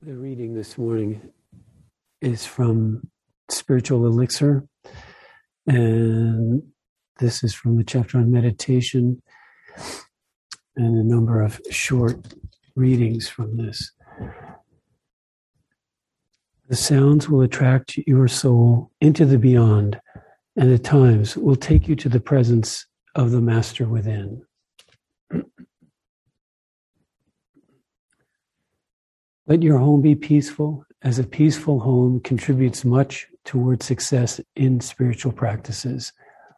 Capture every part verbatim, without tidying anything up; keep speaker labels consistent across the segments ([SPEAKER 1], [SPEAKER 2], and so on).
[SPEAKER 1] The reading this morning is from Spiritual Elixir, and this is from the chapter on meditation and a number of short readings from this. The sounds will attract your soul into the beyond, and at times will take you to the presence of the Master within. Let your home be peaceful, as a peaceful home contributes much toward success in spiritual practices.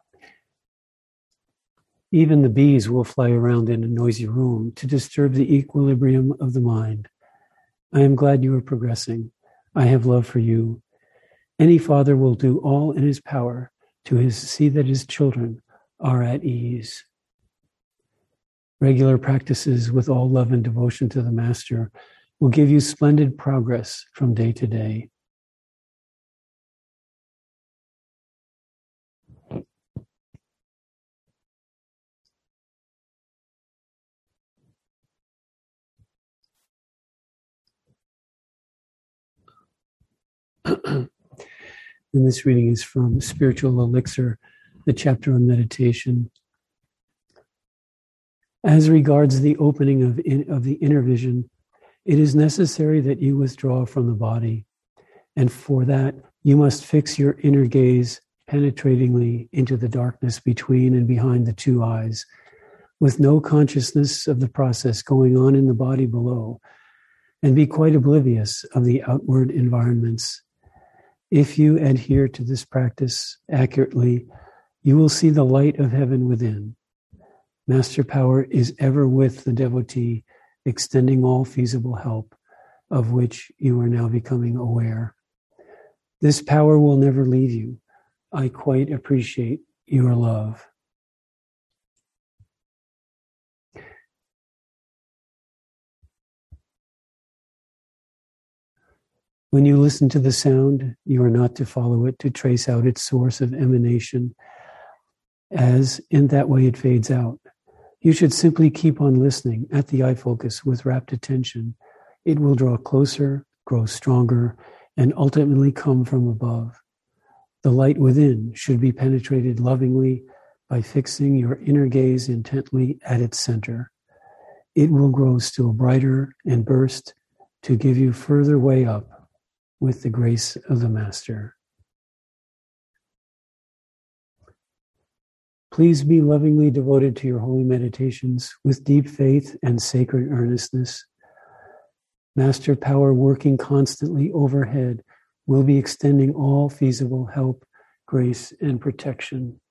[SPEAKER 1] Even the bees will fly around in a noisy room to disturb the equilibrium of the mind. I am glad you are progressing. I have love for you. Any father will do all in his power to his, see that his children are at ease. Regular practices with all love and devotion to the Master will give you splendid progress from day to day. And this reading is from Spiritual Elixir, the chapter on meditation. As regards the opening of, in, of the inner vision, it is necessary that you withdraw from the body, and for that you must fix your inner gaze penetratingly into the darkness between and behind the two eyes, with no consciousness of the process going on in the body below, and be quite oblivious of the outward environments. If you adhere to this practice accurately, you will see the light of heaven within. Master Power is ever with the devotee, extending all feasible help, of which you are now becoming aware. This power will never leave you. I quite appreciate your love. When you listen to the sound, you are not to follow it to trace out its source of emanation, as in that way it fades out. You should simply keep on listening at the eye focus with rapt attention. It will draw closer, grow stronger, and ultimately come from above. The light within should be penetrated lovingly by fixing your inner gaze intently at its center. It will grow still brighter and burst to give you further way up with the grace of the Master. Please be lovingly devoted to your holy meditations with deep faith and sacred earnestness. Master Power, working constantly overhead, will be extending all feasible help, grace, and protection.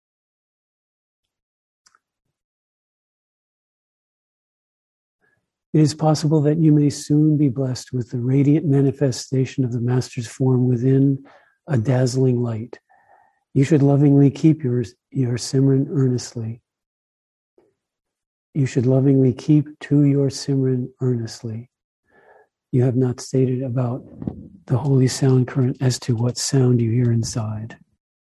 [SPEAKER 1] It is possible that you may soon be blessed with the radiant manifestation of the Master's form within, a dazzling light. You should lovingly keep your, your Simran earnestly. You should lovingly keep to your Simran earnestly. You have not stated about the holy sound current as to what sound you hear inside.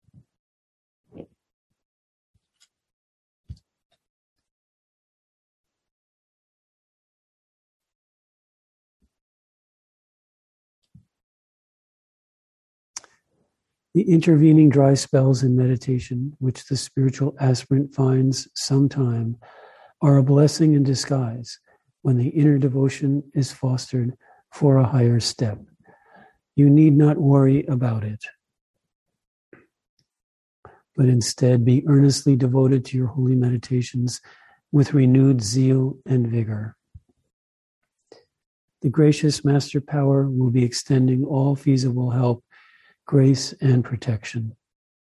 [SPEAKER 1] The intervening dry spells in meditation, which the spiritual aspirant finds sometime, are a blessing in disguise when the inner devotion is fostered for a higher step. You need not worry about it, but instead be earnestly devoted to your holy meditations with renewed zeal and vigor. The gracious Master Power will be extending all feasible help, grace, and protection.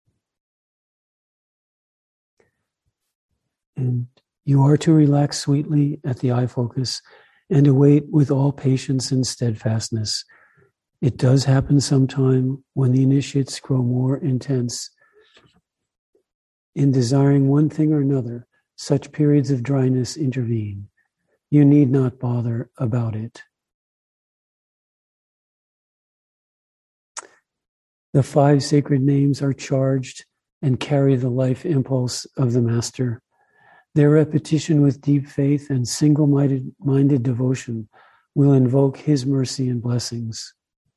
[SPEAKER 1] And you are to relax sweetly at the eye focus and await with all patience and steadfastness. It does happen sometime when the initiates grow more intense. In desiring one thing or another, such periods of dryness intervene. You need not bother about it. The five sacred names are charged and carry the life impulse of the Master. Their repetition with deep faith and single-minded minded devotion will invoke his mercy and blessings.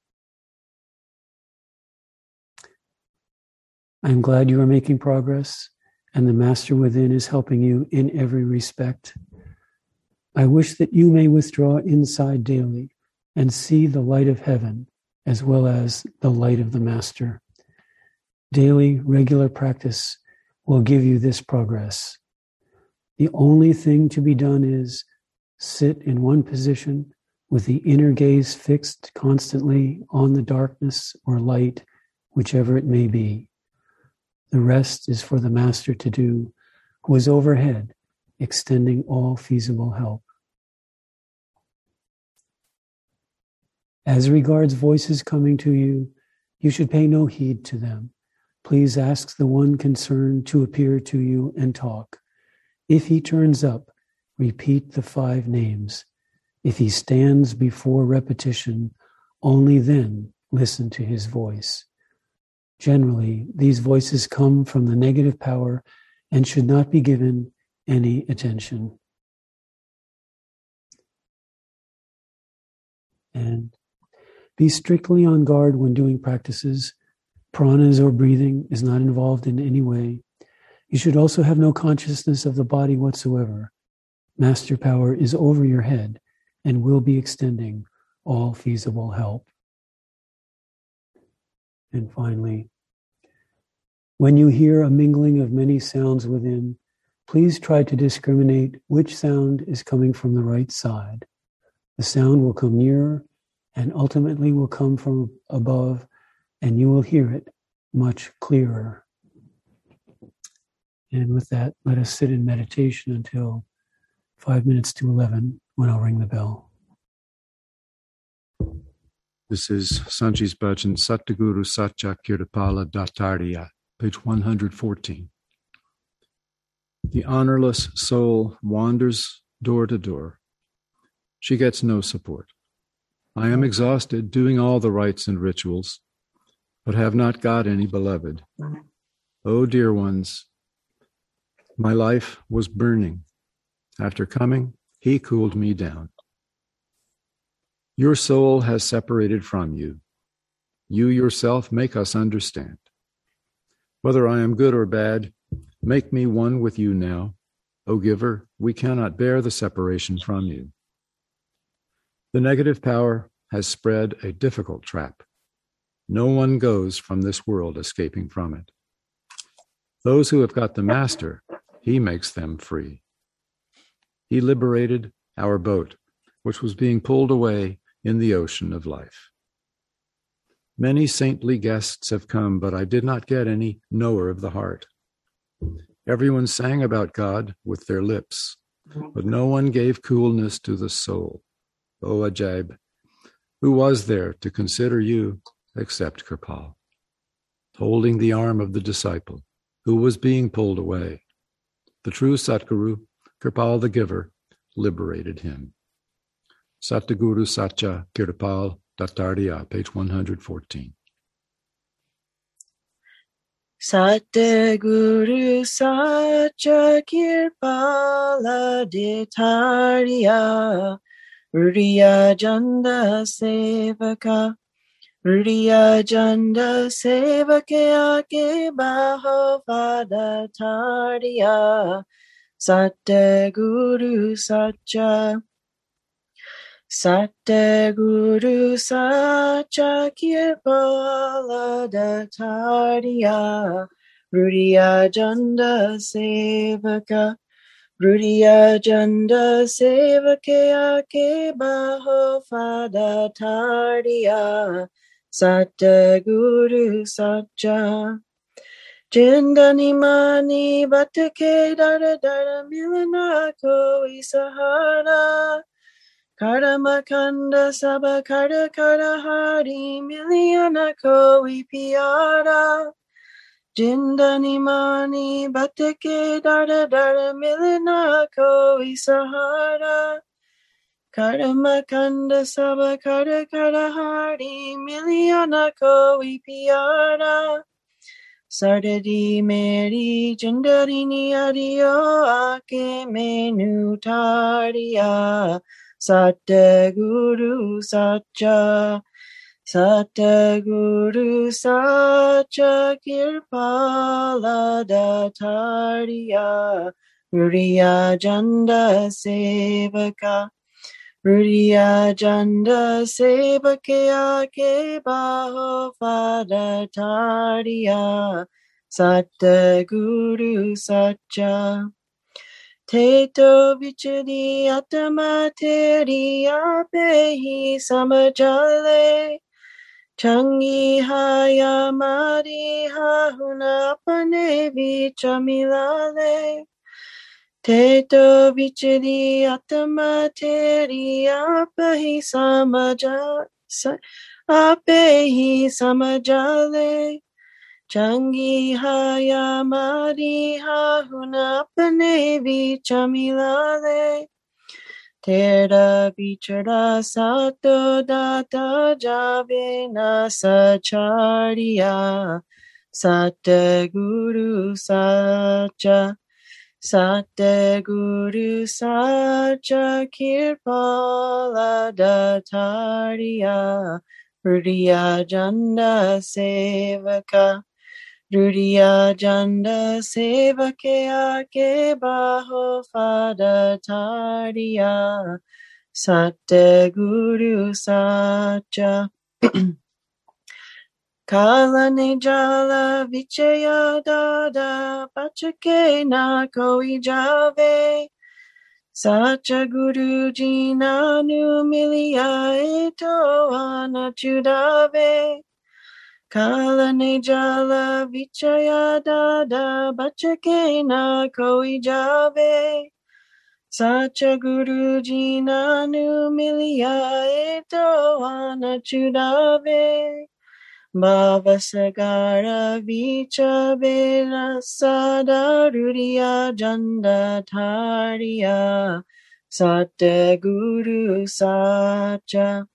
[SPEAKER 1] I'm glad you are making progress, and the Master within is helping you in every respect. I wish that you may withdraw inside daily and see the light of heaven as well as the light of the Master. Daily, regular practice will give you this progress. The only thing to be done is sit in one position with the inner gaze fixed constantly on the darkness or light, whichever it may be. The rest is for the Master to do, who is overhead, extending all feasible help. As regards voices coming to you, you should pay no heed to them. Please ask the one concerned to appear to you and talk. If he turns up, repeat the five names. If he stands before repetition, only then listen to his voice. Generally, these voices come from the negative power and should not be given any attention. And be strictly on guard when doing practices. Pranas or breathing is not involved in any way. You should also have no consciousness of the body whatsoever. Master power is over your head and will be extending all feasible help. And finally, when you hear a mingling of many sounds within, please try to discriminate which sound is coming from the right side. The sound will come nearer and ultimately will come from above, and you will hear it much clearer. And with that, let us sit in meditation until five minutes to eleven, when I'll ring the bell.
[SPEAKER 2] This is Sanji's Bhajan, Satguru Satya Kirtapala Datarya, page one hundred fourteen. The honorless soul wanders door to door. She gets no support. I am exhausted doing all the rites and rituals, but have not got any beloved. Oh, dear ones, my life was burning. After coming, he cooled me down. Your soul has separated from you. You yourself make us understand. Whether I am good or bad, make me one with you now. O giver, we cannot bear the separation from you. The negative power has spread a difficult trap. No one goes from this world escaping from it. Those who have got the Master, he makes them free. He liberated our boat, which was being pulled away in the ocean of life. Many saintly guests have come, but I did not get any knower of the heart. Everyone sang about God with their lips, but no one gave coolness to the soul. O Ajaib, who was there to consider you except Kirpal, holding the arm of the disciple who was being pulled away? The true Satguru, Kirpal the giver, liberated him. Satguru Satya Kirpal Datarya, page one hundred fourteen.
[SPEAKER 3] Satguru Satya Kirpala Datarya, Ruriya Janda Sevaka, Ruriya Janda Sevaka Ake Baho Datarya, Satguru Satya, Satguru Satya Kirpala Datarya, Ruriya Janda Sevaka, Ruriya Janda Sevaka Ake Baho Datarya, Satguru Satya. Jindani mani batake dara dara milana ko isahara, Karamakanda Saba Kara Kara Hari Miliana Koi Piara, Jindani Mani Bateke Dara Dara Milana Koi Sahara, Karamakanda Saba Kara Kara Hari Miliana Koi Piara, Sardadi Meri Jindari Niadio Ake Menu Taria, Satguru Satcha Satguru Satcha Kirpala Datarya Ruriya Janda Sevaka Ruriya Janda Sevakya Ke Baho Fadatariya Satguru Satcha Teto Vichadi Atama Teri Apehi Samajale Changi Hayamadi Hahuna Pane Vichamilale Teto Vichadi Atama Teri Apehi Samajale Apehi Samajale Changi Hayamadi Hahuna Pane Vichamilale Tera Vichara Sato Data Javena Sacharya Satguru Sacha Satguru Sacha Kirpala Datarya Ruriya Janda Sevaka Ruriya Janda Sevakya Ke Baho Fadatariya Satguru Sacha Kala Nejala Vichaya Dada Pachake Na Koi Jave Sacha Guruji Nanu Milia Eto Anachudave Kala Nejala Vichaya Dada Bachake Na Koi Jave Sacha Guruji Nanu Milia Eto Anachudave Bhavasagara Vicha Vela Sada Ruriya Janda Tariya Satguru Sacha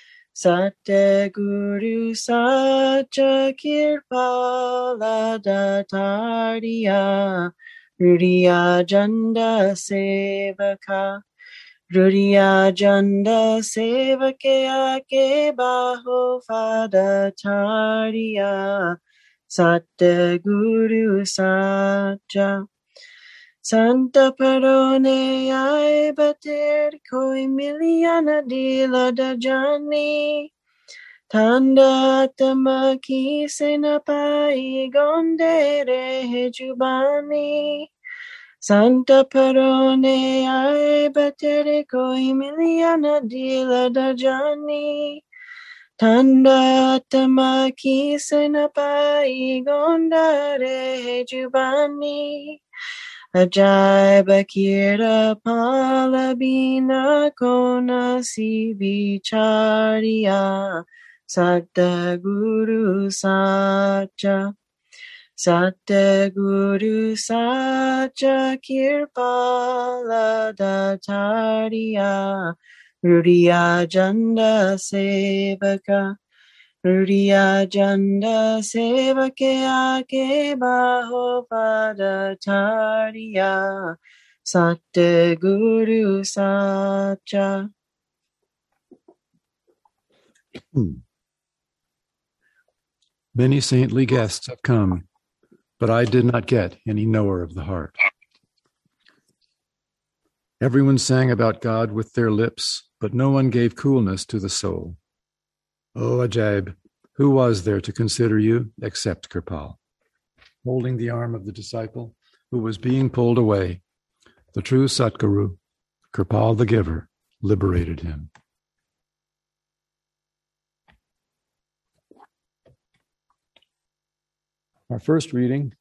[SPEAKER 3] Satguru Sacha Kirpala Datarya Ruriya Janda Sevaka Ruriya Janda Sevakya Ke Baho Fadatariya Satguru Sacha Santa Parone Ai Bater Koi Miliana Dila Dajani Tanda Tamaki Senapai Gondere Hejubani Santa Parone Ai Batere Koi Miliana Dila Dajani Tanda Tamaki Senapai Gondare Hejubani Ajay Bakira Palabina Kona Sivicharya Satguru Sacha Satguru Sacha Kirpala Datarya Ruriya Janda Sevaka Ruriya Janda Sevakya Ke Baho Fadatariya Satguru Sacha.
[SPEAKER 2] Many saintly guests have come, but I did not get any knower of the heart. Everyone sang about God with their lips, but no one gave coolness to the soul. O Ajaib, who was there to consider you except Kirpal? Holding the arm of the disciple who was being pulled away, the true Satguru, Kirpal the giver, liberated him. Our first reading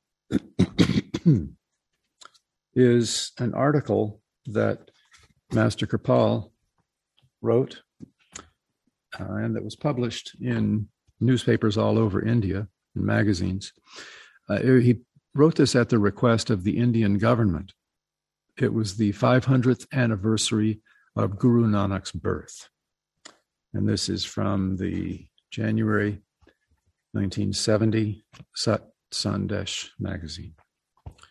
[SPEAKER 2] is an article that Master Kirpal wrote uh, and that was published in newspapers all over India, in magazines. Uh, he wrote this at the request of the Indian government. It was the five hundredth anniversary of Guru Nanak's birth. And this is from the January nineteen seventy Sat Sandesh magazine.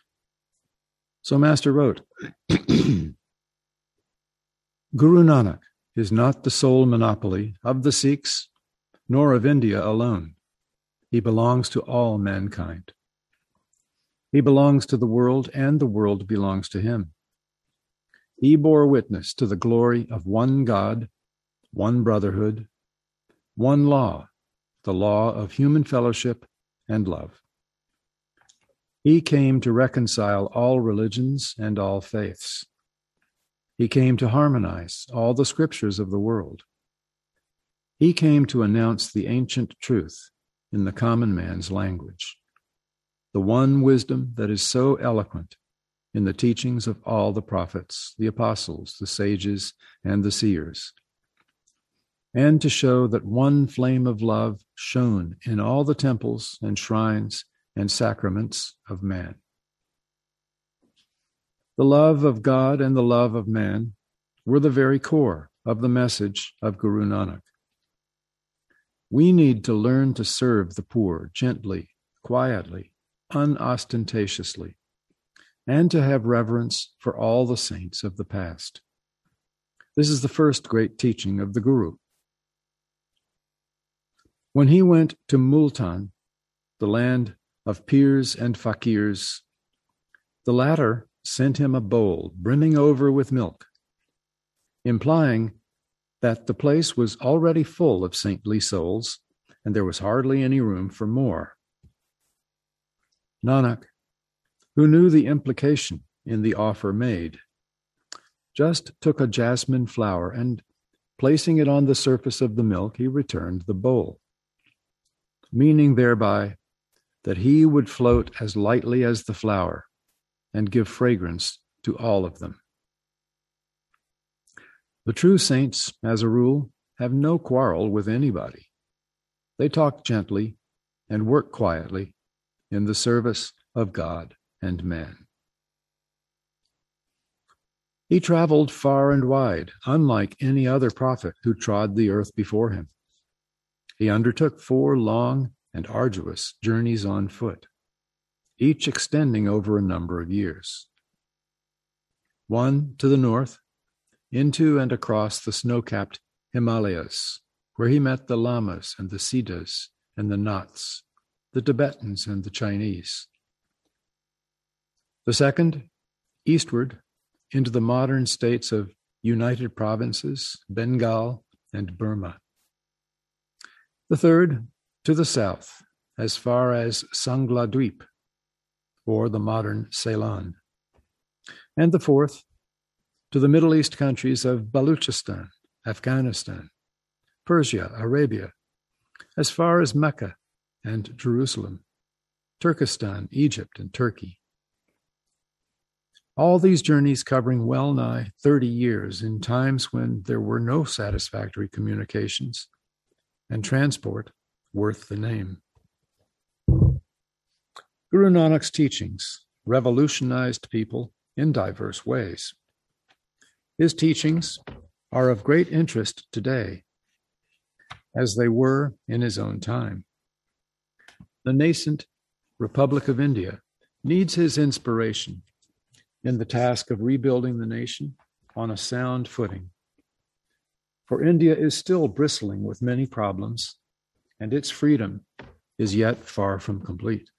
[SPEAKER 2] So Master wrote, Guru Nanak, is not the sole monopoly of the Sikhs, nor of India alone. He belongs to all mankind. He belongs to the world, and the world belongs to him. He bore witness to the glory of one God, one brotherhood, one law, the law of human fellowship and love. He came to reconcile all religions and all faiths. He came to harmonize all the scriptures of the world. He came to announce the ancient truth in the common man's language, the one wisdom that is so eloquent in the teachings of all the prophets, the apostles, the sages, and the seers, and to show that one flame of love shone in all the temples and shrines and sacraments of man. The love of God and the love of man were the very core of the message of Guru Nanak. We need to learn to serve the poor gently, quietly, unostentatiously, and to have reverence for all the saints of the past. This is the first great teaching of the Guru. When he went to Multan, the land of pirs and fakirs, the latter sent him a bowl brimming over with milk, implying that the place was already full of saintly souls, and there was hardly any room for more. Nanak, who knew the implication in the offer made, just took a jasmine flower and, placing it on the surface of the milk, he returned the bowl, meaning thereby that he would float as lightly as the flower and give fragrance to all of them. The true saints, as a rule, have no quarrel with anybody. They talk gently and work quietly in the service of God and man. He traveled far and wide, unlike any other prophet who trod the earth before him. He undertook four long and arduous journeys on foot, each extending over a number of years. One to the north, into and across the snow-capped Himalayas, where he met the Lamas and the Siddhas and the Naths, the Tibetans and the Chinese. The second, eastward, into the modern states of United Provinces, Bengal, and Burma. The third, to the south, as far as Sangladweep, or the modern Ceylon. And the fourth, to the Middle East countries of Baluchistan, Afghanistan, Persia, Arabia, as far as Mecca and Jerusalem, Turkestan, Egypt, and Turkey. All these journeys covering well nigh thirty years in times when there were no satisfactory communications and transport worth the name. Guru Nanak's teachings revolutionized people in diverse ways. His teachings are of great interest today, as they were in his own time. The nascent Republic of India needs his inspiration in the task of rebuilding the nation on a sound footing. For India is still bristling with many problems, and its freedom is yet far from complete.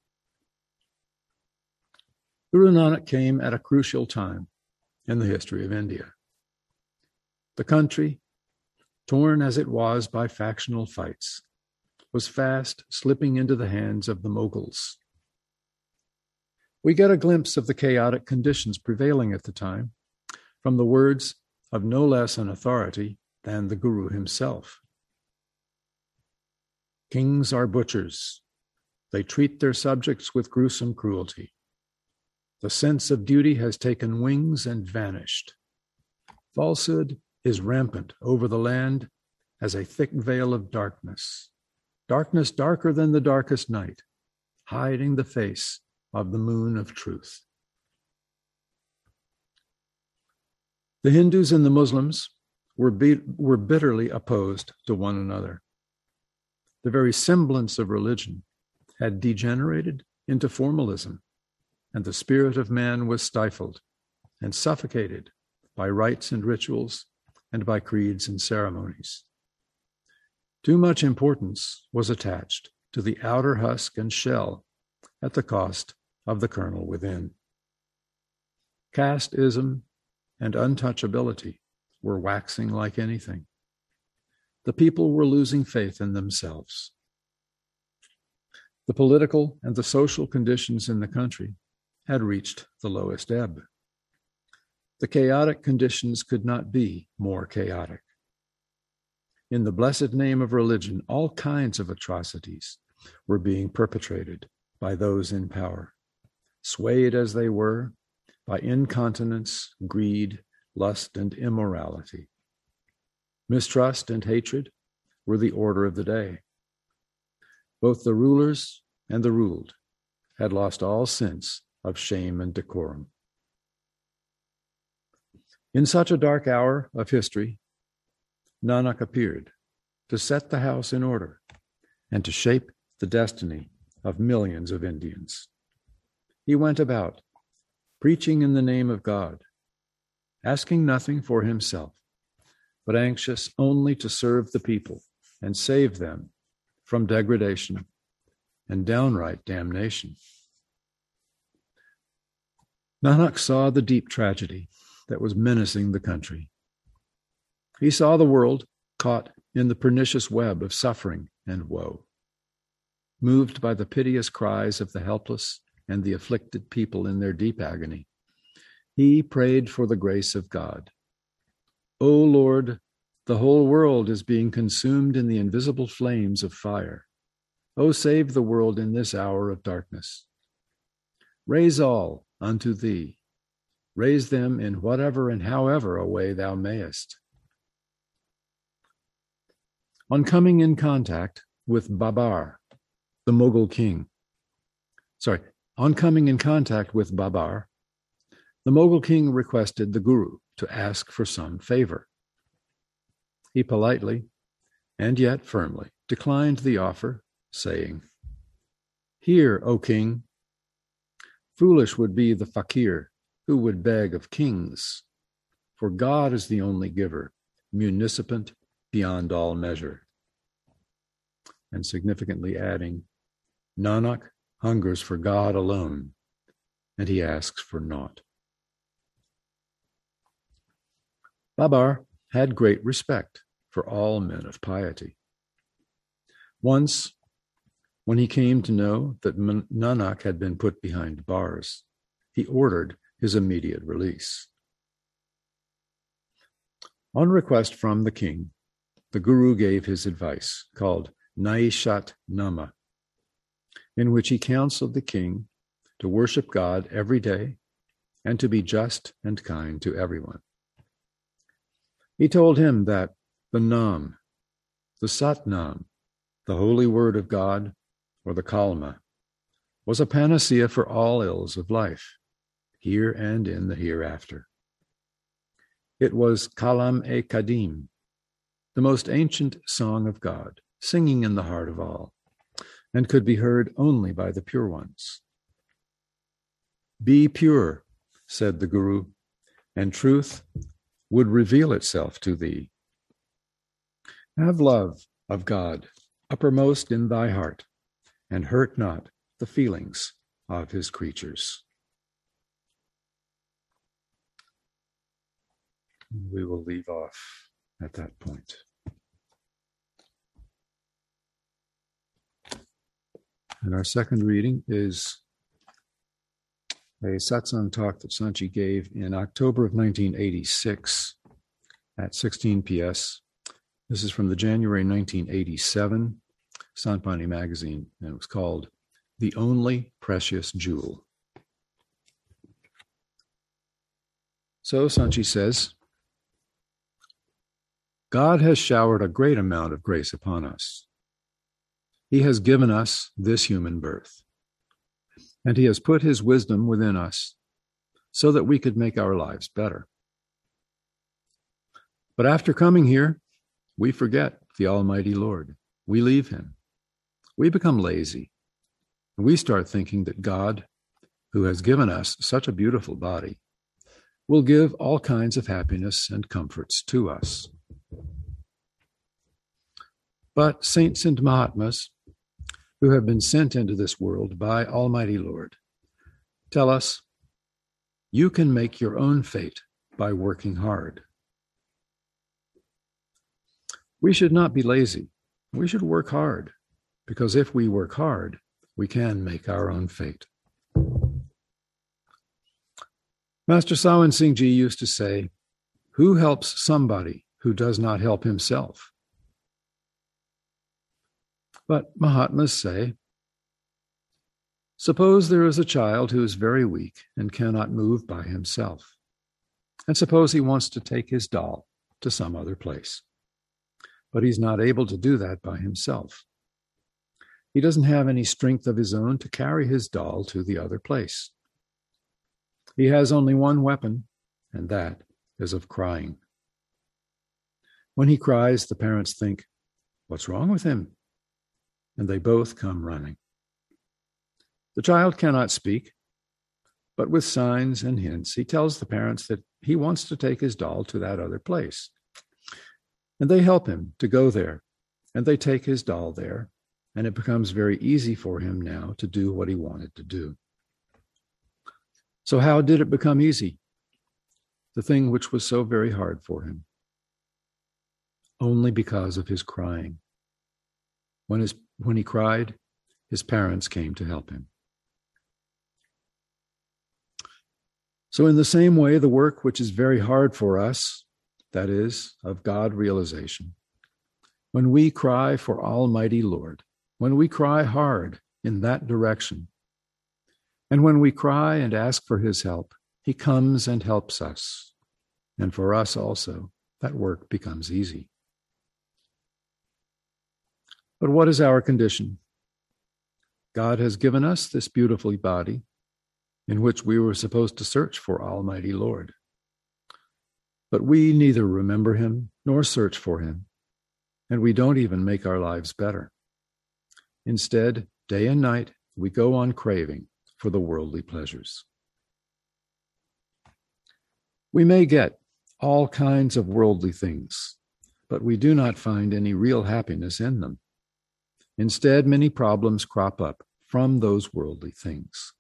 [SPEAKER 2] Guru Nanak came at a crucial time in the history of India. The country, torn as it was by factional fights, was fast slipping into the hands of the Mughals. We get a glimpse of the chaotic conditions prevailing at the time from the words of no less an authority than the Guru himself. Kings are butchers. They treat their subjects with gruesome cruelty. The sense of duty has taken wings and vanished. Falsehood is rampant over the land as a thick veil of darkness, darkness darker than the darkest night, hiding the face of the moon of truth. The Hindus and the Muslims were, be- were bitterly opposed to one another. The very semblance of religion had degenerated into formalism, and the spirit of man was stifled and suffocated by rites and rituals and by creeds and ceremonies. Too much importance was attached to the outer husk and shell at the cost of the kernel within. Casteism and untouchability were waxing like anything. The people were losing faith in themselves. The political and the social conditions in the country had reached the lowest ebb. The chaotic conditions could not be more chaotic. In the blessed name of religion, all kinds of atrocities were being perpetrated by those in power, swayed as they were by incontinence, greed, lust, and immorality. Mistrust and hatred were the order of the day. Both the rulers and the ruled had lost all sense of shame and decorum. In such a dark hour of history, Nanak appeared to set the house in order and to shape the destiny of millions of Indians. He went about preaching in the name of God, asking nothing for himself, but anxious only to serve the people and save them from degradation and downright damnation. Nanak saw the deep tragedy that was menacing the country. He saw the world caught in the pernicious web of suffering and woe. Moved by the piteous cries of the helpless and the afflicted people in their deep agony, he prayed for the grace of God. O Lord, the whole world is being consumed in the invisible flames of fire. O save the world in this hour of darkness. Raise all unto thee. Raise them in whatever and however a way thou mayest. On coming in contact with Babar, the Mughal king, sorry, on coming in contact with Babar, the Mughal king requested the Guru to ask for some favor. He politely, and yet firmly, declined the offer, saying, "Hear, O king, foolish would be the fakir who would beg of kings, for God is the only giver, munificent beyond all measure." And significantly adding, Nanak hungers for God alone, and he asks for naught. Babar had great respect for all men of piety. Once, when he came to know that Nanak had been put behind bars, he ordered his immediate release. On request from the king, the Guru gave his advice, called Naishat Nama, in which he counseled the king to worship God every day and to be just and kind to everyone. He told him that the Nam, the Sat Nam, the holy word of God, or the Kalma, was a panacea for all ills of life, here and in the hereafter. It was Kalam-e-Kadim, the most ancient song of God, singing in the heart of all, and could be heard only by the pure ones. Be pure, said the Guru, and truth would reveal itself to thee. Have love of God uppermost in thy heart, and hurt not the feelings of his creatures. We will leave off at that point. And our second reading is a satsang talk that Sanchi gave in October of nineteen eighty-six at sixteen P S. This is from the January nineteen eighty-seven Sanpani magazine, and it was called The Only Precious Jewel. So Sanchi says, God has showered a great amount of grace upon us. He has given us this human birth, and he has put his wisdom within us so that we could make our lives better. But after coming here, we forget the Almighty Lord. We leave him. We become lazy. And we start thinking that God, who has given us such a beautiful body, will give all kinds of happiness and comforts to us. But saints and Mahatmas, who have been sent into this world by Almighty Lord, tell us, you can make your own fate by working hard. We should not be lazy. We should work hard, because if we work hard, we can make our own fate. Master Sawan Singh Ji used to say, who helps somebody who does not help himself? But Mahatmas say, suppose there is a child who is very weak and cannot move by himself, and suppose he wants to take his doll to some other place, but he's not able to do that by himself. He doesn't have any strength of his own to carry his doll to the other place. He has only one weapon, and that is of crying. When he cries, the parents think, what's wrong with him? And they both come running. The child cannot speak, but with signs and hints, he tells the parents that he wants to take his doll to that other place. And they help him to go there, and they take his doll there, and it becomes very easy for him now to do what he wanted to do. So how did it become easy? The thing which was so very hard for him. Only because of his crying. When, his, when he cried, his parents came to help him. So in the same way, the work which is very hard for us, that is, of God realization, when we cry for Almighty Lord, when we cry hard in that direction, and when we cry and ask for his help, he comes and helps us. And for us also, that work becomes easy. But what is our condition? God has given us this beautiful body in which we were supposed to search for Almighty Lord. But we neither remember him nor search for him, and we don't even make our lives better. Instead, day and night, we go on craving for the worldly pleasures. We may get all kinds of worldly things, but we do not find any real happiness in them. Instead, many problems crop up from those worldly things.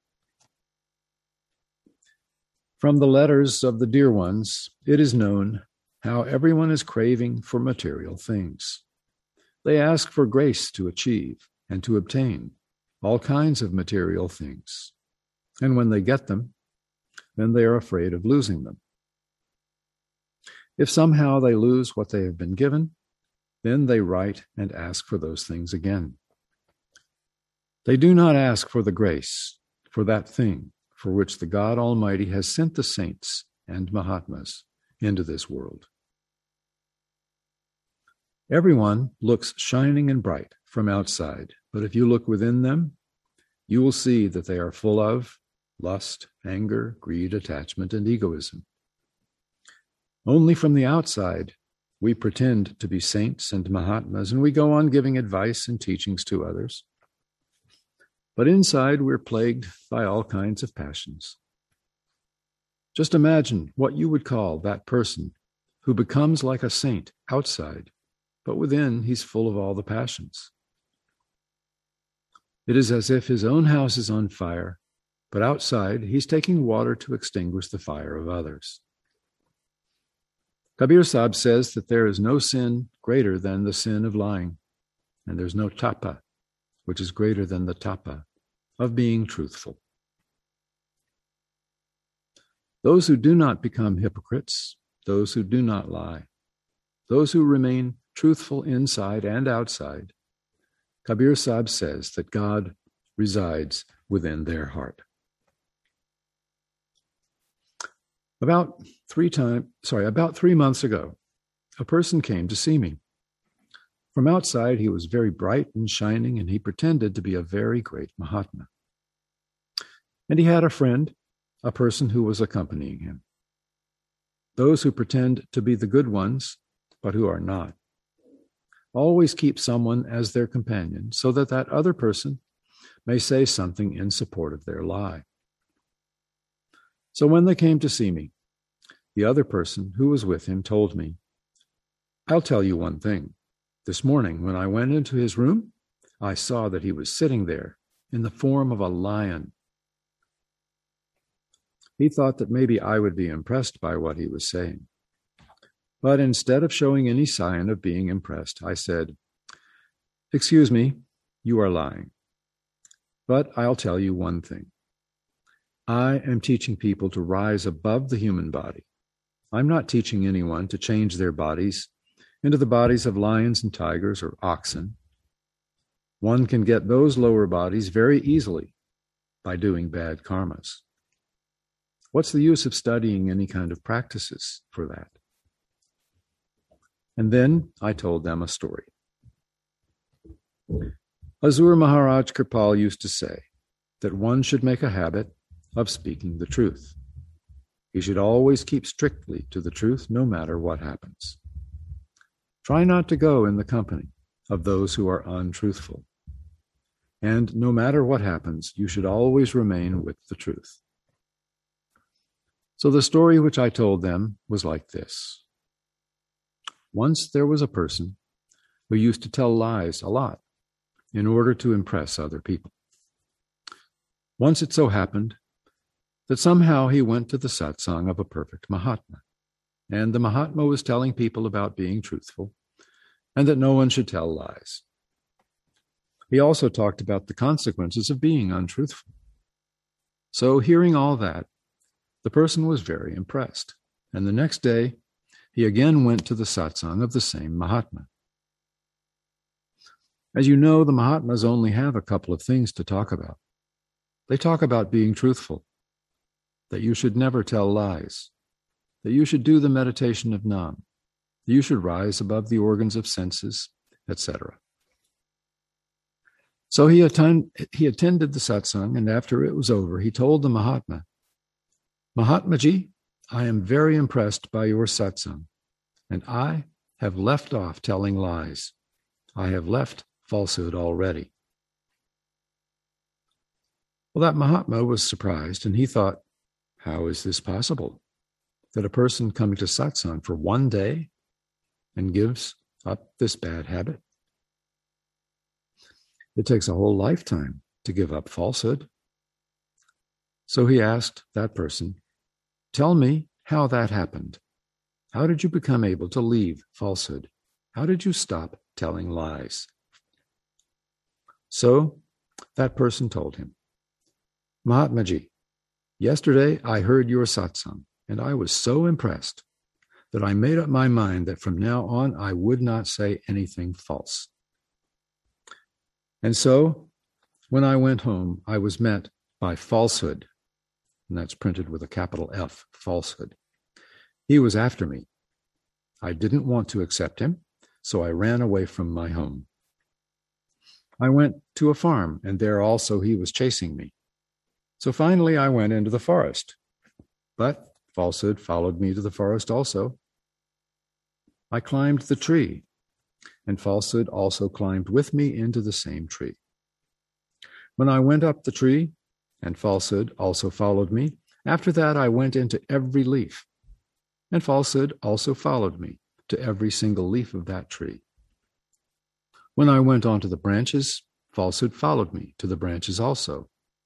[SPEAKER 2] From the letters of the dear ones, it is known how everyone is craving for material things. They ask for grace to achieve and to obtain all kinds of material things. And when they get them, then they are afraid of losing them. If somehow they lose what they have been given, then they write and ask for those things again. They do not ask for the grace, for that thing for which the God Almighty has sent the saints and Mahatmas into this world. Everyone looks shining and bright from outside, but if you look within them, you will see that they are full of lust, anger, greed, attachment, and egoism. Only from the outside, we pretend to be saints and Mahatmas, and we go on giving advice and teachings to others. But inside, we're plagued by all kinds of passions. Just imagine what you would call that person who becomes like a saint outside, but within he's full of all the passions. It is as if his own house is on fire, but outside he's taking water to extinguish the fire of others. Kabir Sahib says that there is no sin greater than the sin of lying, and there's no tapa, which is greater than the tapa of being truthful. Those who do not become hypocrites, those who do not lie, those who remain truthful inside and outside, Kabir Sahib says that God resides within their heart. About three time, sorry, about three months ago, a person came to see me. From outside, he was very bright and shining, and he pretended to be a very great Mahatma. And he had a friend, a person who was accompanying him. Those who pretend to be the good ones, but who are not, always keep someone as their companion so that that other person may say something in support of their lie. So when they came to see me, The other person who was with him told me, "I'll tell you one thing. This morning, when I went into his room, I saw that he was sitting there in the form of a lion." He thought that maybe I would be impressed by what he was saying. But instead of showing any sign of being impressed, I said, "Excuse me, you are lying. But I'll tell you one thing. I am teaching people to rise above the human body. I'm not teaching anyone to change their bodies into the bodies of lions and tigers or oxen. One can get those lower bodies very easily by doing bad karmas. What's the use of studying any kind of practices for that?" And then I told them a story. Hazur Maharaj Kripal used to say that one should make a habit of speaking the truth. He should always keep strictly to the truth no matter what happens. Try not to go in the company of those who are untruthful. And no matter what happens, you should always remain with the truth. So the story which I told them was like this. Once there was a person who used to tell lies a lot in order to impress other people. Once it so happened that somehow he went to the satsang of a perfect Mahatma, and the Mahatma was telling people about being truthful and that no one should tell lies. He also talked about the consequences of being untruthful. So hearing all that, the person was very impressed, and the next day he again went to the satsang of the same Mahatma. As you know, the Mahatmas only have a couple of things to talk about. They talk about being truthful, that you should never tell lies, that you should do the meditation of Nam, that you should rise above the organs of senses, et cetera. So he, attend, he attended the satsang, and after it was over, he told the Mahatma, "Mahatmaji, I am very impressed by your satsang, and I have left off telling lies. I have left falsehood already." Well, that Mahatma was surprised, and he thought, how is this possible? That a person coming to satsang for one day and gives up this bad habit? It takes a whole lifetime to give up falsehood. So he asked that person, "Tell me how that happened. How did you become able to leave falsehood? How did you stop telling lies?" So that person told him, "Mahatmaji, yesterday I heard your satsang, and I was so impressed that I made up my mind that from now on I would not say anything false. And so when I went home, I was met by falsehood," and that's printed with a capital F, falsehood. "He was after me. I didn't want to accept him, so I ran away from my home. I went to a farm, and there also he was chasing me. So finally I went into the forest, but falsehood followed me to the forest also. I climbed the tree, and falsehood also climbed with me into the same tree. When I went up the tree, and falsehood also followed me, after that I went into every leaf, and falsehood also followed me to every single leaf of that tree. When I went onto the branches, falsehood followed me to the branches also.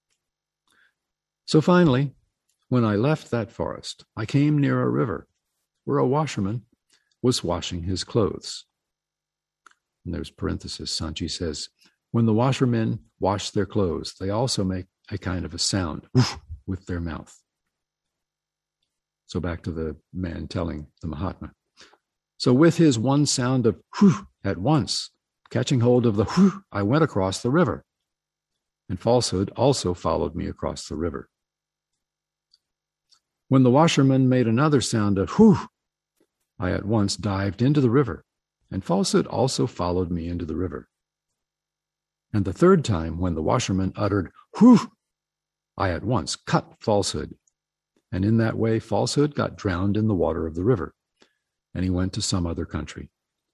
[SPEAKER 2] So finally, when I left that forest, I came near a river where a washerman was washing his clothes." And there's parenthesis, Sanchi says, "When the washermen wash their clothes, they also make a kind of a sound with their mouth." So back to the man telling the Mahatma. "So with his one sound of whew at once, catching hold of the whew, I went across the river, and falsehood also followed me across the river. When the washerman made another sound of whew, I at once dived into the river, and falsehood also followed me into the river. And the third time, when the washerman uttered whew, I at once cut falsehood, and in that way falsehood got drowned in the water of the river, and he went to some other country."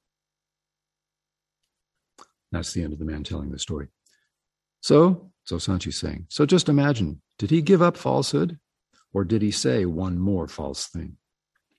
[SPEAKER 2] That's the end of the man telling the story. So, so Sanchi's saying, so just imagine, did he give up falsehood, or did he say one more false thing?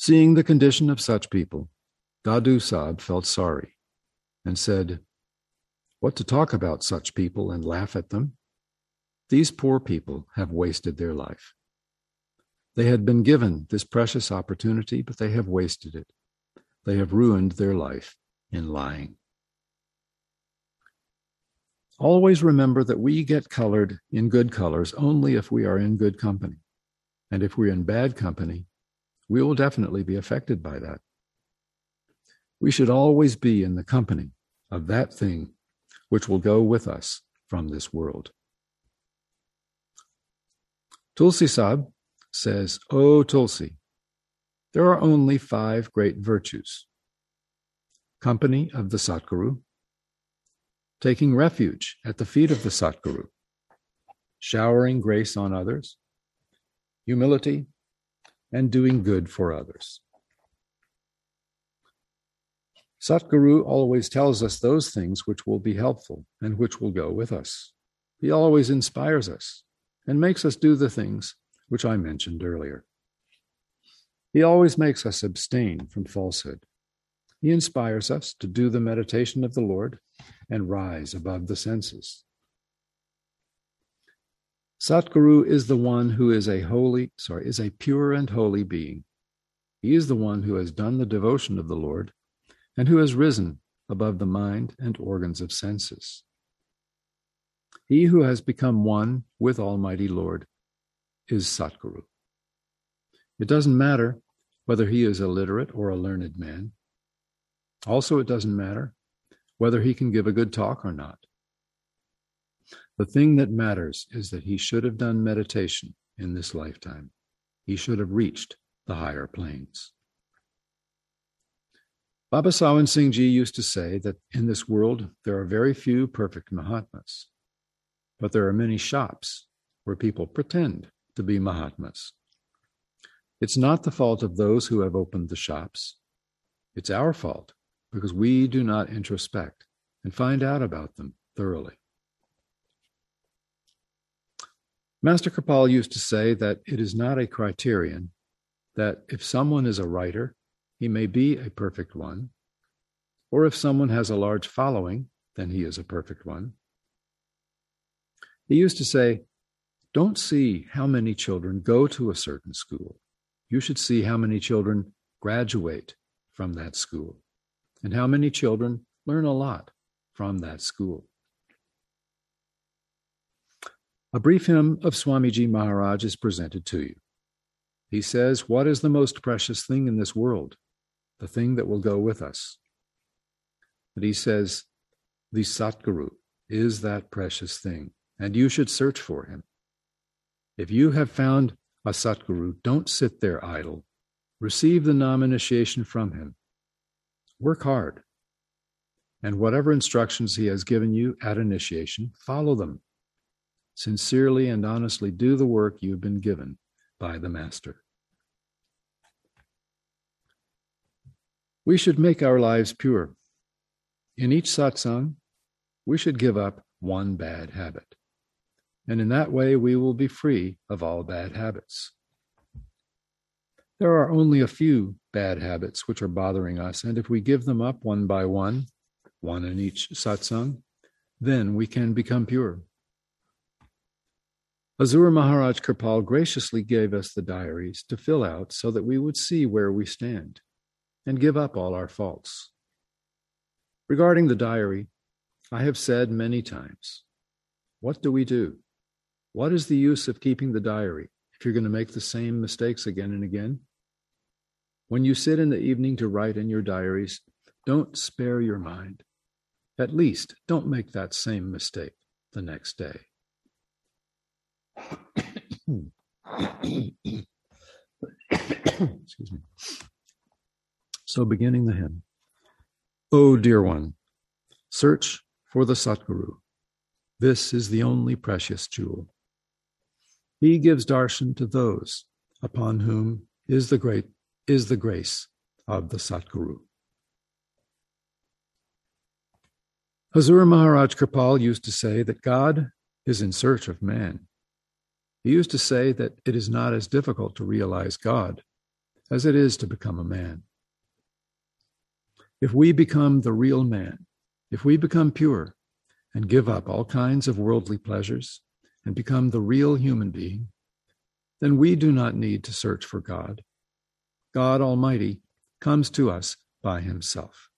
[SPEAKER 2] Seeing the condition of such people, Dadu Sahib felt sorry and said, "What to talk about such people and laugh at them? These poor people have wasted their life. They had been given this precious opportunity, but they have wasted it. They have ruined their life in lying." Always remember that we get colored in good colors only if we are in good company. And if we're in bad company, we will definitely be affected by that. We should always be in the company of that thing which will go with us from this world. Tulsi Sahib says, "O Tulsi, there are only five great virtues: company of the Satguru, taking refuge at the feet of the Satguru, showering grace on others, humility, and doing good for others." Satguru always tells us those things which will be helpful and which will go with us. He always inspires us and makes us do the things which I mentioned earlier. He always makes us abstain from falsehood. He inspires us to do the meditation of the Lord and rise above the senses. Satguru is the one who is a holy, sorry, is a pure and holy being. He is the one who has done the devotion of the Lord and who has risen above the mind and organs of senses. He who has become one with Almighty Lord is Satguru. It doesn't matter whether he is a literate or a learned man. Also, it doesn't matter whether he can give a good talk or not. The thing that matters is that he should have done meditation in this lifetime. He should have reached the higher planes. Baba Sawan Singh Ji used to say that in this world there are very few perfect Mahatmas, but there are many shops where people pretend to be Mahatmas. It's not the fault of those who have opened the shops. It's our fault because we do not introspect and find out about them thoroughly. Master Kripal used to say that it is not a criterion that if someone is a writer, he may be a perfect one, or if someone has a large following, then he is a perfect one. He used to say, don't see how many children go to a certain school. You should see how many children graduate from that school and how many children learn a lot from that school. A brief hymn of Swamiji Maharaj is presented to you. He says, what is the most precious thing in this world? The thing that will go with us. But he says, the Satguru is that precious thing, and you should search for him. If you have found a Satguru, don't sit there idle. Receive the Nam initiation from him. Work hard. And whatever instructions he has given you at initiation, follow them. Sincerely and honestly do the work you've been given by the Master. We should make our lives pure. In each satsang, we should give up one bad habit. And in that way, we will be free of all bad habits. There are only a few bad habits which are bothering us, and if we give them up one by one, one in each satsang, then we can become pure. Hazur Maharaj Kripal graciously gave us the diaries to fill out so that we would see where we stand and give up all our faults. Regarding the diary, I have said many times, what do we do? What is the use of keeping the diary if you're going to make the same mistakes again and again? When you sit in the evening to write in your diaries, don't spare your mind. At least don't make that same mistake the next day. Excuse me. So beginning the hymn. O dear one, search for the Satguru. This is the only precious jewel. He gives darshan to those upon whom is the great is the grace of the Satguru. Hazur Maharaj Kripal used to say that God is in search of man. He used to say that it is not as difficult to realize God as it is to become a man. If we become the real man, if we become pure and give up all kinds of worldly pleasures and become the real human being, then we do not need to search for God. God Almighty comes to us by himself.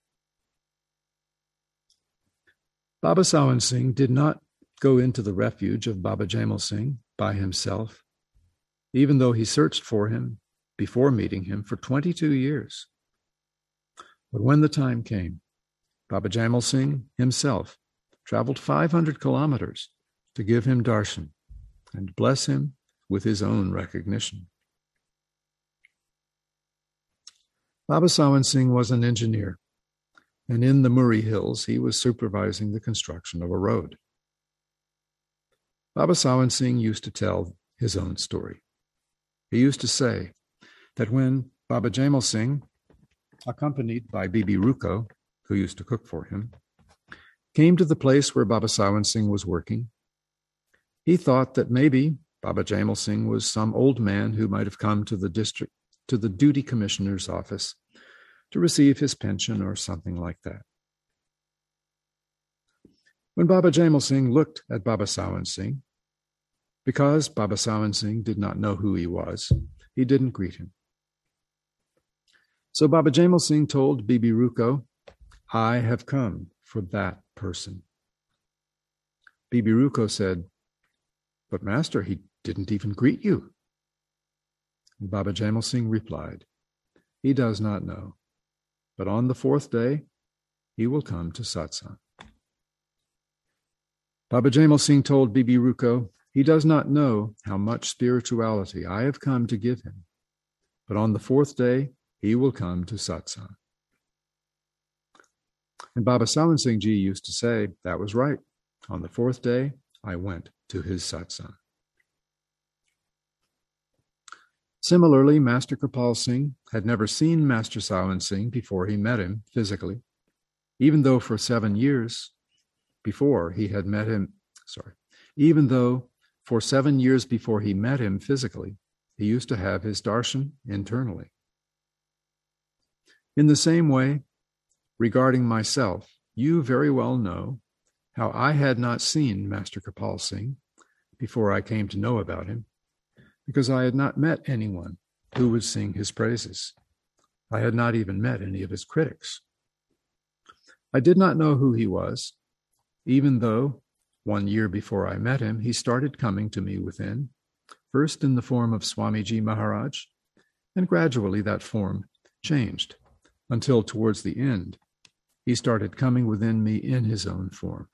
[SPEAKER 2] Baba Sawan Singh did not go into the refuge of Baba Jaimal Singh by himself, even though he searched for him before meeting him for twenty-two years. But when the time came, Baba Jaimal Singh himself traveled five hundred kilometers to give him darshan and bless him with his own recognition. Baba Sawan Singh was an engineer, and in the Murray Hills, he was supervising the construction of a road. Baba Sawan Singh used to tell his own story. He used to say that when Baba Jaimal Singh, accompanied by Bibi Ruko, who used to cook for him, came to the place where Baba Sawan Singh was working, he thought that maybe Baba Jaimal Singh was some old man who might have come to the district, to the duty commissioner's office to receive his pension or something like that. When Baba Jaimal Singh looked at Baba Sawan Singh, because Baba Sawan Singh did not know who he was, he didn't greet him. So Baba Jaimal Singh told Bibi Ruko, "I have come for that person." Bibi Ruko said, "But Master, he didn't even greet you." And Baba Jaimal Singh replied, "He does not know, but on the fourth day, he will come to satsang." Baba Jaimal Singh told Bibi Ruko, "He does not know how much spirituality I have come to give him, but on the fourth day, he will come to satsang." And Baba Sawan Singh Ji used to say, that was right. On the fourth day, I went to his satsang. Similarly, Master Kripal Singh had never seen Master Sawan Singh before he met him physically, even though for seven years before he had met him, sorry, even though for seven years before he met him physically, he used to have his darshan internally. In the same way, regarding myself, you very well know how I had not seen Master Kripal Singh before I came to know about him, because I had not met anyone who would sing his praises. I had not even met any of his critics. I did not know who he was, even though one year before I met him, he started coming to me within, first in the form of Swamiji Maharaj, and gradually that form changed until towards the end, he started coming within me in his own form.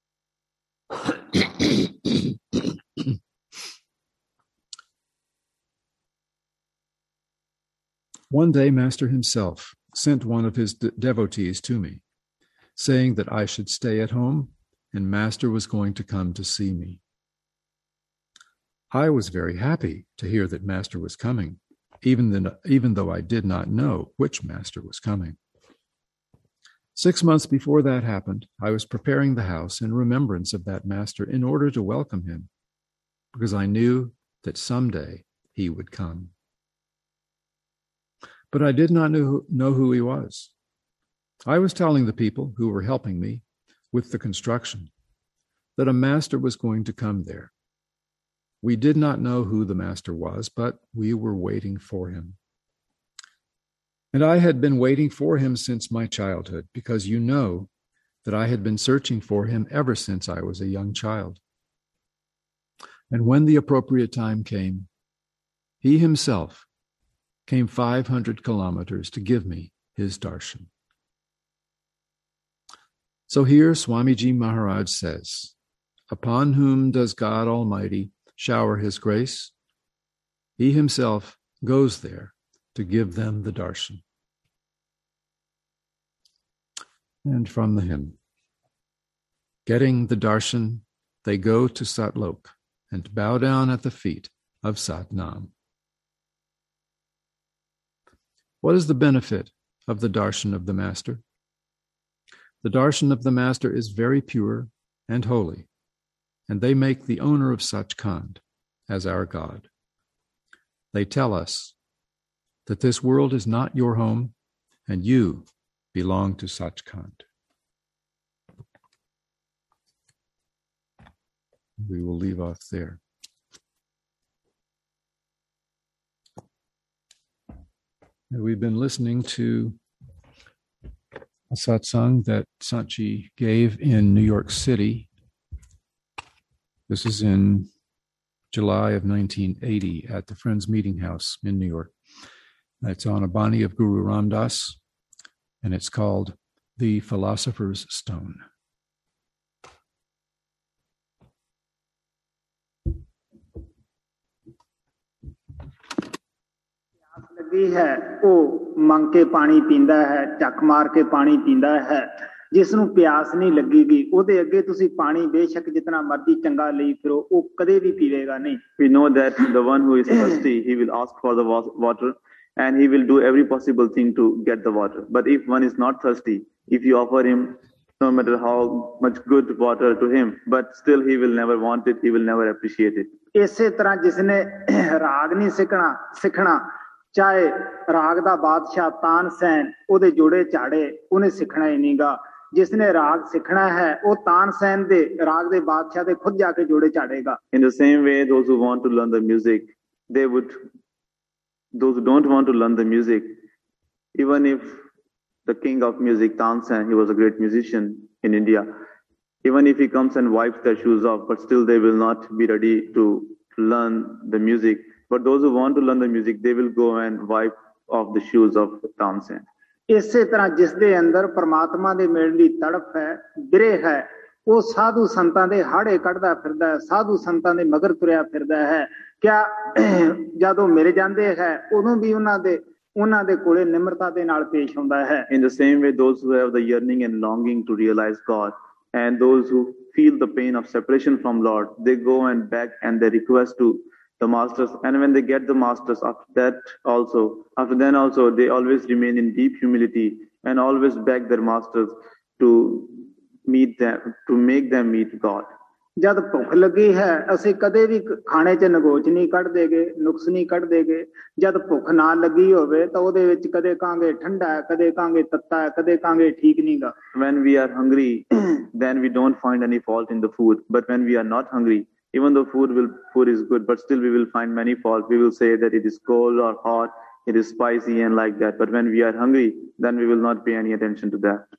[SPEAKER 2] One day, Master himself sent one of his de- devotees to me, saying that I should stay at home and Master was going to come to see me. I was very happy to hear that Master was coming, even, then, even though I did not know which Master was coming. Six months before that happened, I was preparing the house in remembrance of that Master in order to welcome him, because I knew that someday he would come. But I did not know, know who he was. I was telling the people who were helping me with the construction that a Master was going to come there. We did not know who the Master was, but we were waiting for him. And I had been waiting for him since my childhood, because you know that I had been searching for him ever since I was a young child. And when the appropriate time came, he himself came five hundred kilometers to give me his darshan. So here Swamiji Maharaj says, "Upon whom does God Almighty shower his grace? He himself goes there to give them the darshan." And from the hymn, getting the darshan, they go to Satlok and bow down at the feet of Satnam. What is the benefit of the darshan of the Master? The darshan of the Master is very pure and holy, and they make the owner of Sachkhand as our God. They tell us that this world is not your home and you belong to Sachkhand. We will leave off there. And we've been listening to a satsang that Sanchi gave in New York City. This is in July of nineteen eighty at the Friends Meeting House in New York. It's on a Bani of Guru Ram Das, and it's called The Philosopher's Stone.
[SPEAKER 4] ਲੱਗੀ ਹੈ ਉਹ ਮੰਗ ਕੇ ਪਾਣੀ ਪੀਂਦਾ ਹੈ, ਚੱਕ ਮਾਰ ਕੇ ਪਾਣੀ ਪੀਂਦਾ ਹੈ। ਜਿਸ ਨੂੰ ਪਿਆਸ ਨਹੀਂ ਲੱਗੇਗੀ ਉਹਦੇ ਅੱਗੇ ਤੁਸੀਂ ਪਾਣੀ ਬੇਸ਼ੱਕ ਜਿੰਨਾ ਮਰਜ਼ੀ ਚੰਗਾ ਲਈ ਫਿਰੋ ਉਹ ਕਦੇ ਵੀ ਪੀਵੇਗਾ ਨਹੀਂ।
[SPEAKER 5] We know that the one who is thirsty, he will ask for the water and he will do every possible thing to get the water. But if one is not thirsty, if you offer him no matter how much good water to him, but still he will never want it, he will never appreciate it.
[SPEAKER 4] ਇਸੇ ਤਰ੍ਹਾਂ ਜਿਸਨੇ ਰਾਗ ਨਹੀਂ ਸਿੱਖਣਾ ਸਿੱਖਣਾ ਚਾਹੇ ਰਾਗ ਦਾ ਬਾਦਸ਼ਾਹ ਤਾਨਸੈਨ ਉਹਦੇ ਜੋੜੇ ਝਾੜੇ ਉਹਨੇ ਸਿੱਖਣਾ ਹੀ ਨਹੀਂਗਾ। ਜਿਸਨੇ ਰਾਗ ਸਿੱਖਣਾ ਹੈ ਉਹ ਤਾਨਸੈਨ ਦੇ ਰਾਗ ਦੇ ਬਾਦਸ਼ਾਹ ਦੇ ਖੁਦ ਜਾ ਕੇ ਜੋੜੇ ਝਾੜੇਗਾ।
[SPEAKER 5] In the same way, those who want to learn the music, they would, those who don't want to learn the music, even if the king of music, Tansen, he was a great musician in India, even if he comes and wipes their shoes off, but still they will not be ready to learn the music. But those who want to learn the music, they will go and wipe off the shoes of Tansen.
[SPEAKER 4] ਇਸੇ ਤਰ੍ਹਾਂ ਜਿਸ ਦੇ ਅੰਦਰ ਪਰਮਾਤਮਾ ਦੇ ਮਿਲਣ ਦੀ ਤੜਪ ਹੈ, ਬਿਰਹ ਹੈ, ਉਹ ਸਾਧੂ ਸੰਤਾਂ ਦੇ ਹਾੜੇ ਕੱਢਦਾ ਫਿਰਦਾ ਹੈ, ਸਾਧੂ ਸੰਤਾਂ ਦੇ ਮਗਰ ਤੁਰਿਆ ਫਿਰਦਾ ਹੈ। ਕਿਆ ਜਦੋਂ ਮਿਲ ਜਾਂਦੇ ਹੈ ਉਦੋਂ ਵੀ ਉਹਨਾਂ ਦੇ ਉਹਨਾਂ ਦੇ ਕੋਲੇ ਨਿਮਰਤਾ ਦੇ ਨਾਲ ਪੇਸ਼ ਹੁੰਦਾ ਹੈ।
[SPEAKER 5] In the same way, those who have the yearning and longing to realize God, and those who feel the pain of separation from Lord, they go and beg and they request to the masters, and when they get the masters, after that also, after then also, they always remain in deep humility and always beg their masters to meet them, to make them meet God.
[SPEAKER 4] ਜਦ ਭੁੱਖ ਲੱਗੀ ਹੈ ਅਸੀਂ ਕਦੇ ਵੀ ਖਾਣੇ 'ਚ ਨਗੋਚ ਨਹੀਂ ਕੱਢ ਦੇਗੇ, ਨੁਕਸ ਨਹੀਂ ਕੱਢ ਦੇਗੇ। ਜਦ ਭੁੱਖ ਨਾ ਲੱਗੀ ਹੋਵੇ ਤਾਂ ਉਹਦੇ ਵਿੱਚ ਕਦੇ ਕਾਂਗੇ ਠੰਡਾ ਹੈ, ਕਦੇ ਕਾਂਗੇ ਤੱਤਾ ਹੈ, ਕਦੇ ਕਾਂਗੇ ਠੀਕ ਨਹੀਂਗਾ।
[SPEAKER 5] When we are hungry, then we don't find any fault in the food, but when we are not hungry, even though food will food is good, but still we will find many faults. We will say that it is cold or hot, it is spicy and like that. But when we are hungry, then we will not pay any attention to that.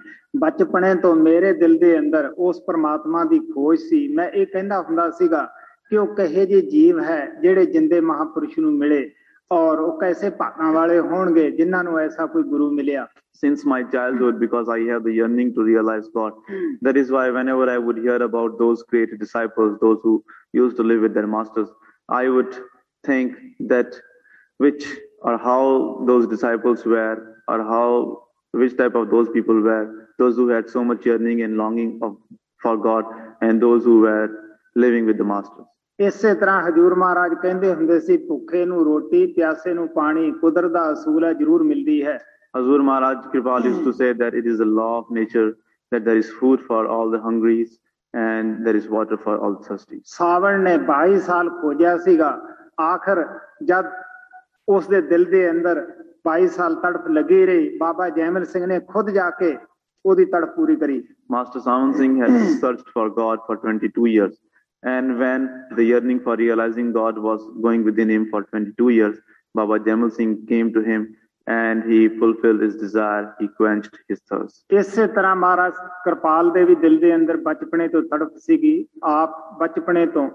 [SPEAKER 4] ਬਚਪਨੇ ਤੋਂ ਮੇਰੇ ਦਿਲ ਦੇ ਅੰਦਰ ਉਸ ਪਰਮਾਤਮਾ ਦੀ ਖੋਜ ਸੀ। ਮੈਂ ਇਹ ਕਹਿੰਦਾ ਹੁੰਦਾ ਸੀਗਾ ਕਿ ਉਹ ਕਹੇ ਜਿਹੇ ਜੀਵ ਹੈ ਜਿਹੜੇ ਜਿੰਦੇ ਮਹਾਪੁਰਸ਼ ਨੂੰ ਮਿਲੇ ਔਰ ਉਹ ਕੈਸੇ ਭਾਗਾਂ ਵਾਲੇ ਹੋਣਗੇ ਜਿਨ੍ਹਾਂ ਨੂੰ ਐਸਾ ਕੋਈ ਗੁਰੂ ਮਿਲਿਆ।
[SPEAKER 5] Since my childhood, because I have the yearning to realize God, that is why whenever I would hear about those great disciples, those who used to live with their masters, I would think that which or how those disciples were, or how which type of those people were, those who had so much yearning and longing of, for God, and those who were living with the masters.
[SPEAKER 4] ਇਸੇ ਤਰ੍ਹਾਂ ਹਜੂਰ ਮਹਾਰਾਜ ਕਹਿੰਦੇ ਹੁੰਦੇ ਸੀ ਭੁੱਖੇ ਨੂੰ ਰੋਟੀ, ਪਿਆਸੇ ਨੂੰ ਪਾਣੀ, ਕੁਦਰਤ ਦਾ ਅਸੂਲ ਹੈ, ਜ਼ਰੂਰ ਮਿਲਦੀ ਹੈ।
[SPEAKER 5] Hazur Maharaj Kripal used to say that it is a law of nature that there is food for all the hungries and there is water for all the thirsty.
[SPEAKER 4] ਸਾਵਣ ਨੇ ਬਾਈ ਸਾਲ ਖੋਜਿਆ ਸੀਗਾ, ਆਖਰ ਜਦ ਉਸ ਦੇ ਦਿਲ ਦੇ ਅੰਦਰ ਬਾਈ ਸਾਲ ਤੜਪ ਲੱਗੀ ਰਹੀ, ਬਾਬਾ ਜੈਮਲ ਸਿੰਘ ਨੇ ਖੁਦ ਜਾ ਕੇ ਉਹਦੀ ਤੜਪ ਪੂਰੀ ਕਰੀ।
[SPEAKER 5] Master Sawan Singh had searched for God for twenty-two years, and when the yearning for realizing God was going within him for twenty-two years, Baba Jaimal Singh came to him and he fulfilled his desire, he quenched his thirst.
[SPEAKER 4] ਇਸੇ ਤਰ੍ਹਾਂ ਮਹਾਰਾਜ ਕਿਰਪਾਲ ਦੇ ਵੀ ਦਿਲ ਦੇ ਅੰਦਰ ਬਚਪਨੇ ਤੋਂ ਤੜਪ ਸੀਗੀ। ਆਪ ਬਚਪਨੇ ਤੋਂ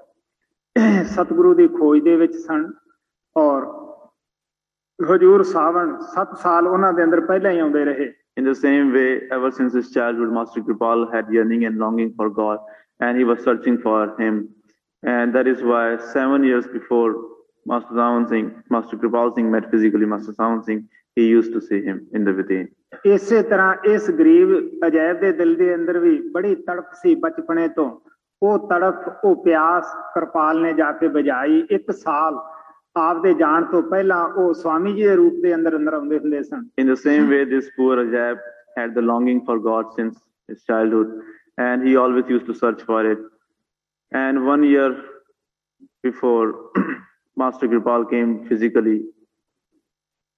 [SPEAKER 4] ਸਤਿਗੁਰੂ ਦੀ ਖੋਜ ਦੇ ਵਿੱਚ ਸਨ ਔਰ ਹਜੂਰ ਸਾਵਣ ਸੱਤ ਸਾਲ ਉਹਨਾਂ ਦੇ ਅੰਦਰ ਪਹਿਲਾਂ ਹੀ ਆਉਂਦੇ ਰਹੇ।
[SPEAKER 5] In the same way, ever since his childhood, Master Kripal had yearning and longing for God, and he was searching for him. And that is why seven years before Master Sawan Singh, Master Kripal Singh met physically Master Sawan Singh, he used to see him in the within.
[SPEAKER 4] ਇਸੇ ਤਰ੍ਹਾਂ ਇਸ ਗਰੀਬ ਅਜੈਬ ਦੇ ਦਿਲ ਦੇ ਅੰਦਰ ਵੀ ਬੜੀ ਤੜਪ ਸੀ ਬਚਪਨੇ ਤੋਂ। ਉਹ ਤੜਪ, ਉਹ ਪਿਆਸ ਕਿਰਪਾਲ ਨੇ ਜਾ ਕੇ ਬੁਝਾਈ। ਇੱਕ ਸਾਲ ਆਪਦੇ ਜਾਣ ਤੋਂ ਪਹਿਲਾਂ ਉਹ ਸਵਾਮੀ ਜੀ ਦੇ ਰੂਪ ਦੇ ਅੰਦਰ ਅੰਦਰ ਆਉਂਦੇ ਹੁੰਦੇ ਸਨ।
[SPEAKER 5] In the same way, this poor Ajab had the longing for God since his childhood, and he always used to search for it. And one year before Master Kripal came physically,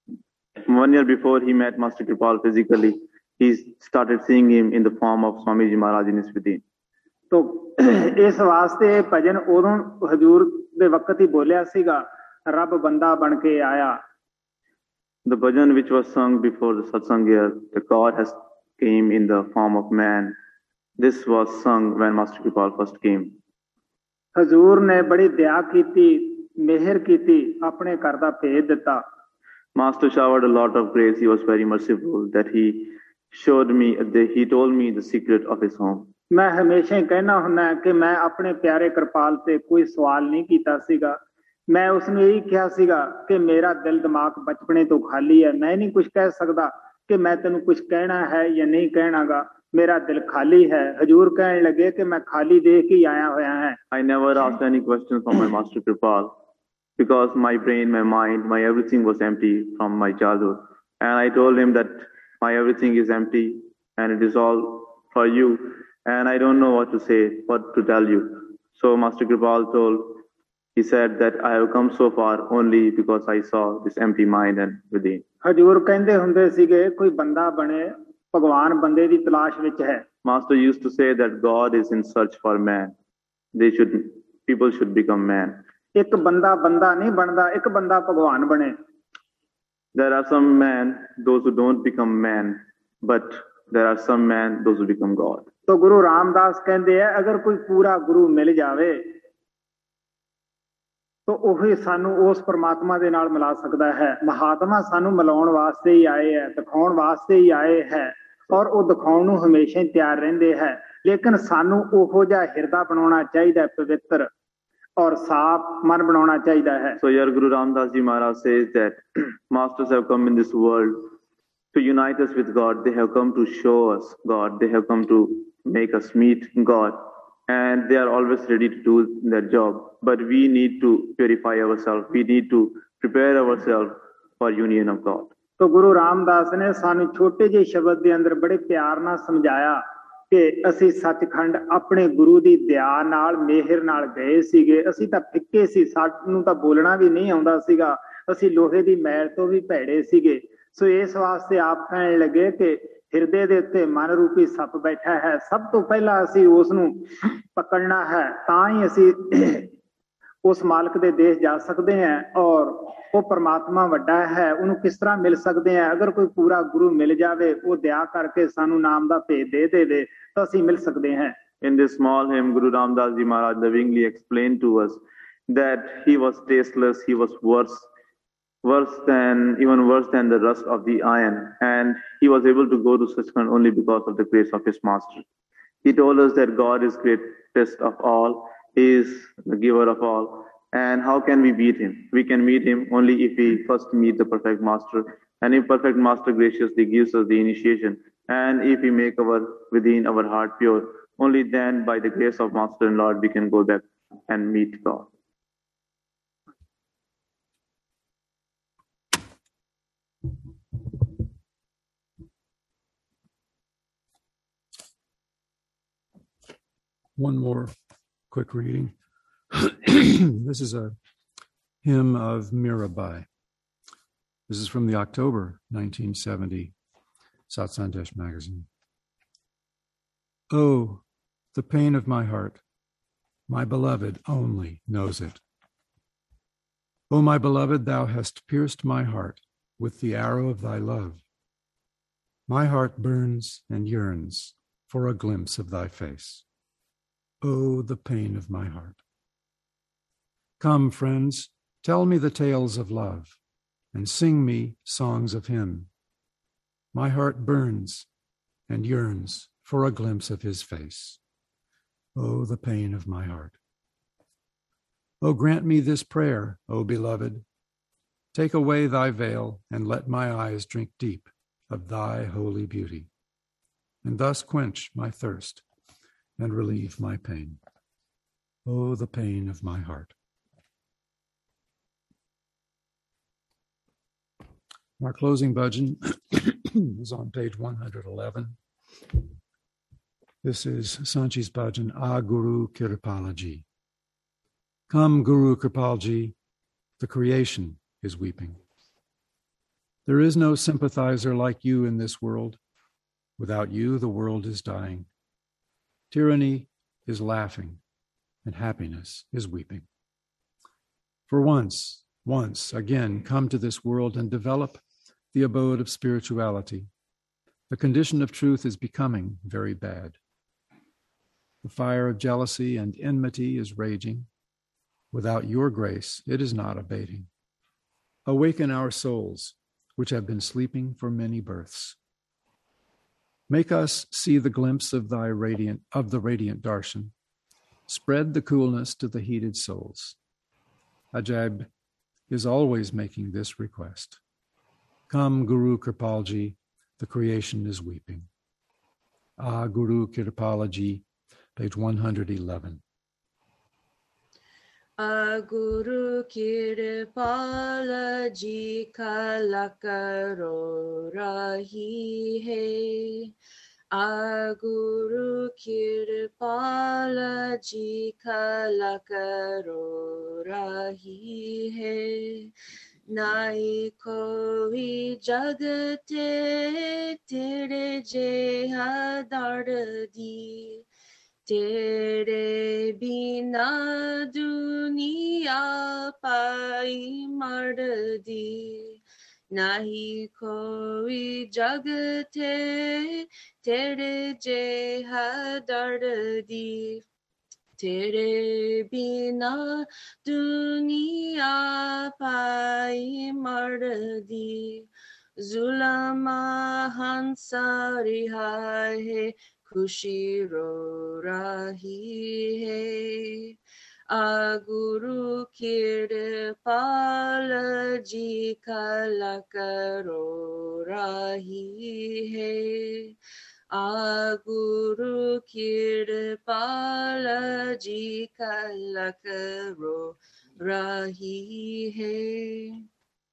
[SPEAKER 5] one year before he met Master Kripal physically, he started seeing him in the form of Swamiji Maharaj in his within.
[SPEAKER 4] तो इस वास्ते भजन उदों हजूर दे वक्त ही बोलिया सीगा, रब बंदा बन के आया.
[SPEAKER 5] The bhajan which was sung before the satsang here, the God has came in the form of man. This was sung when Master Kripal first came.
[SPEAKER 4] हजूर ने बड़ी दया कीती, मेहर कीती, अपने घर दा भेद दिता.
[SPEAKER 5] Master showered a lot of grace. He was very merciful that he showed me, that he told me the secret of his home.
[SPEAKER 4] मैं हमेशा ही कहना हुन्ना कि मैं अपने प्यारे कृपाल से कोई सवाल नहीं कीता सीगा. मैं उसने यही कहा सीगा कि मेरा दिल दिमाग बचपने तो खाली है, मैं नहीं कुछ कह सकता कि मैं तेनू कुछ कहना है या नहीं कहनागा, मेरा दिल खाली है. हजूर कहने लगे कि मैं खाली देख के आया होया है.
[SPEAKER 5] I never asked any questions from my Master Kripal because my brain, my mind, my everything was empty from my childhood. And I told him that my everything is empty and it is all for you. And I don't know what to say, what to tell you. So Master Kripal told, he said that I have come so far only because I saw this empty mind and within.
[SPEAKER 4] हजूर कहंदे हुंदे सीगे कोई बंदा बने, भगवान बंदे दी तलाश विच है.
[SPEAKER 5] Master used to say that God is in search for man. They should, people should become man.
[SPEAKER 4] एक बंदा बंदा नहीं बनदा, एक बंदा भगवान बने.
[SPEAKER 5] There are some men, those who don't become man, but there are some men, those who become God.
[SPEAKER 4] तो गुरु रामदास कहंदे है अगर कोई पूरा गुरु मिल जावे तो ਉਹੀ ਸਾਨੂੰ ਉਸ ਪਰਮਾਤਮਾ ਦੇ ਨਾਲ ਮਿਲਾ ਸਕਦਾ ਹੈ. ਮਹਾਤਮਾ ਸਾਨੂੰ ਮਿਲਾਉਣ ਵਾਸਤੇ ਹੀ ਆਏ ਹੈ, ਦਿਖਾਉਣ ਵਾਸਤੇ ਹੀ ਆਏ ਹੈ ਔਰ ਉਹ ਦਿਖਾਉਣ ਨੂੰ ਹਮੇਸ਼ਾ ਹੀ ਤਿਆਰ ਰਹਿੰਦੇ ਹੈ. ਲੇਕਿਨ ਸਾਨੂੰ ਉਹੋ ਜਿਹਾ ਹਿਰਦਾ ਬਣਾਉਣਾ ਚਾਹੀਦਾ, ਪਵਿੱਤਰ ਔਰ ਸਾਫ਼ ਮਨ ਬਣਾਉਣਾ ਚਾਹੀਦਾ ਹੈ.
[SPEAKER 5] So here Guru Ramdas Ji Maharaj says that masters have come in this world to unite us with God. They have come to show us God. They have come to make us meet God. And they are always ready to do their job. But we need to purify ourselves. We need to prepare ourselves for union of God.
[SPEAKER 4] तो गुरु रामदास ने सानू छोटे जे शब्द दे अंदर बड़े प्यार नाल समझाया कि ਅਸੀਂ ਸੱਚਖੰਡ ਆਪਣੇ ਗੁਰੂ ਦੀ ਦਇਆ ਨਾਲ ਮਿਹਰ ਨਾਲ ਗਏ ਸੀਗੇ. ਅਸੀਂ ਤਾਂ ਫਿੱਕੇ ਸੀ, ਸਾਨੂੰ ਤਾਂ ਬੋਲਣਾ ਵੀ ਨਹੀਂ ਆਉਂਦਾ ਸੀਗਾ, ਅਸੀਂ ਲੋਹੇ ਦੀ ਮੈਲ ਤੋਂ ਵੀ ਭੈੜੇ ਸੀਗੇ. ਸੋ ਇਸ ਵਾਸਤੇ ਆਪ ਕਹਿਣ ਲੱਗੇ ਕਿ ਹਿਰਦੇ ਦੇ ਉੱਤੇ ਮਨ ਰੂਪੀ ਸੱਪ ਬੈਠਾ ਹੈ. ਸਭ ਤੋਂ ਪਹਿਲਾਂ ਅਸੀਂ ਉਸ ਨੂੰ ਪਕੜਨਾ ਹੈ, ਤਾਂ ਹੀ ਅਸੀਂ ਉਸ ਮਾਲਕ ਦੇ ਦੇਸ਼ ਜਾ ਸਕਦੇ ਹਾਂ. ਔਰ ਉਹ ਪਰਮਾਤਮਾ ਵੱਡਾ ਹੈ, ਉਹਨੂੰ ਕਿਸ ਤਰ੍ਹਾਂ ਮਿਲ ਸਕਦੇ ਹਾਂ? ਅਗਰ ਕੋਈ ਪੂਰਾ ਗੁਰੂ ਮਿਲ ਜਾਵੇ, ਉਹ ਦਇਆ ਕਰਕੇ ਸਾਨੂੰ ਨਾਮ ਦਾ ਭੇਦ ਦੇ ਦੇਵੇ ਤਾਂ ਅਸੀਂ ਮਿਲ ਸਕਦੇ ਹਾਂ.
[SPEAKER 5] In this small hymn, Guru Ramdas Ji Maharaj lovingly explained to us that he was tasteless, he was worse, worse than, even worse than the rust of the iron. And he was able to go to Sachkhand only because of the grace of his master. He told us that God is greatest of all, he is the giver of all. And how can we meet him? We can meet him only if we first meet the perfect master. And if perfect master graciously gives us the initiation, and if we make our within our heart pure, only then by the grace of Master and Lord we can go back and meet God.
[SPEAKER 2] One more quick reading. This is a hymn of Mirabai. This is from the October nineteen seventy Sat Sandesh magazine. Oh, the pain of my heart, my beloved only knows it. O my beloved, thou hast pierced my heart with the arrow of thy love. My heart burns and yearns for a glimpse of thy face. Oh, the pain of my heart. Come, friends, tell me the tales of love, and sing me songs of him. My heart burns and yearns for a glimpse of his face. Oh, the pain of my heart. Oh, grant me this prayer, O beloved. Take away thy veil and let my eyes drink deep of thy holy beauty, and thus quench my thirst and relieve my pain. Oh, the pain of my heart. Our closing bhajan is on page one hundred eleven. This is Sanchi's bhajan, Ah Guru Kirpalaji. Come, Guru Kripalji, the creation is weeping. There is no sympathizer like you in this world. Without you, the world is dying. Tyranny is laughing, and happiness is weeping. For once, once again, come to this world and develop the abode of spirituality. The condition of truth is becoming very bad. The fire of jealousy and enmity is raging. Without your grace, it is not abating. Awaken our souls, which have been sleeping for many births. Make us see the glimpse of thy radiant, of the radiant darshan. Spread the coolness to the heated souls. Ajaib is always making this request. Come, Guru Kripalji, the creation is weeping. Ah, Guru Kripalji, page one hundred eleven.
[SPEAKER 6] Ah, Guru Kripalji kalakaro rahi hai. Ah, Guru Kripalji kalakaro rahi hai. Nai koi jagate tere jeha dardi. Tere bina duniya pai mardi. Nahi koi jagate tere jeha dardi. Tere bina duniya pai mardi. Zulama hansa rihai Khushi ro rahi hai. Ah, Guru Kripalji kalakaro rahi hai. Ah, Guru Kripalji kalakaro rahi hai.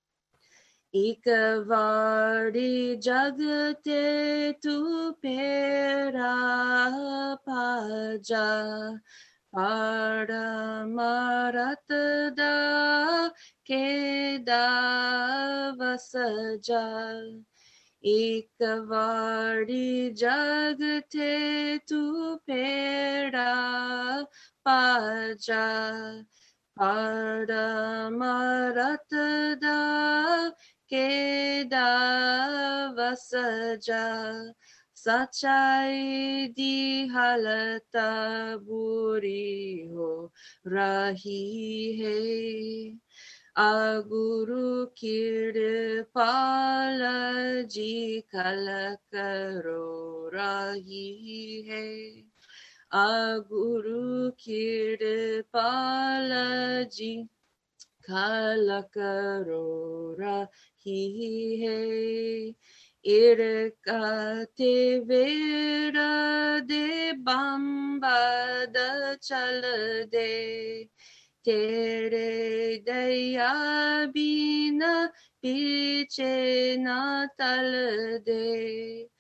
[SPEAKER 6] Ikvari jagate tu pera paja Paramaratda keda vasaja. Ikvari jagate tu pera paja Paramaratda keda vasaja. Sachai di halata buri ho rahi hai. Ah, Guru Kripalji kalakaro rahi hai. Ah, Guru Kripalji kalakaro rahi hai. Irkate vera de bamba da chal de. Tere daya bina piche na tal de.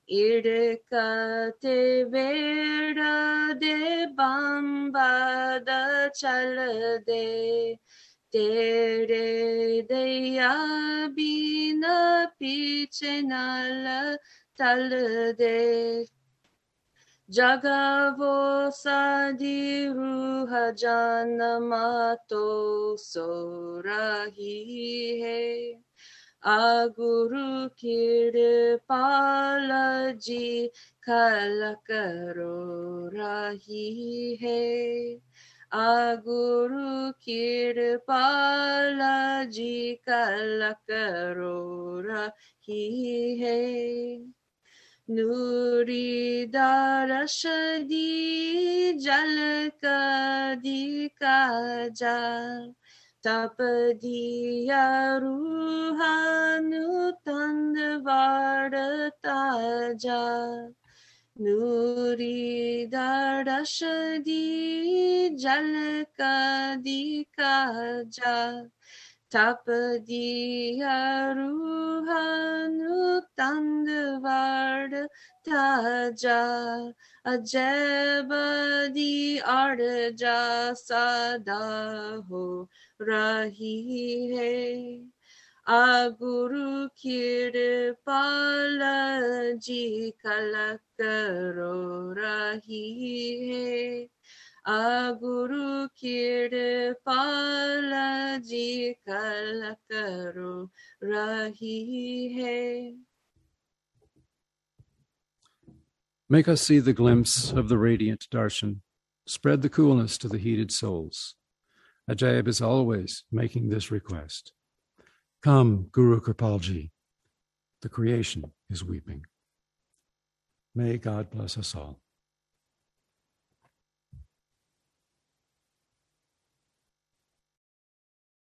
[SPEAKER 6] Irkate vera de bamba da chal de. Tere daya bina piche nala tal de. Jagavo sadi ruha janamato so rahi hai. Ah, Guru Kripalji kalakaro rahi hai. Ah, Guru Kripalji kalakaro rahi hai. Nuri darashadi jalka dikaja. Tapadiya ruhanu tandvar taja. Nuri darashadi jalka dikaja. Tapadiya ruhanu tandvar taja. Ajabadi arja sada ho rahi hai. A Guru Kirpala Ji Kalak Karo Rahi Hai. A Guru Kirpala Ji Kalak Karo Rahi Hai.
[SPEAKER 2] Make us see the glimpse of the radiant darshan. Spread the coolness to the heated souls. Ajaib is always making this request. Come, Guru Kripalji. The creation is weeping. May God bless us all.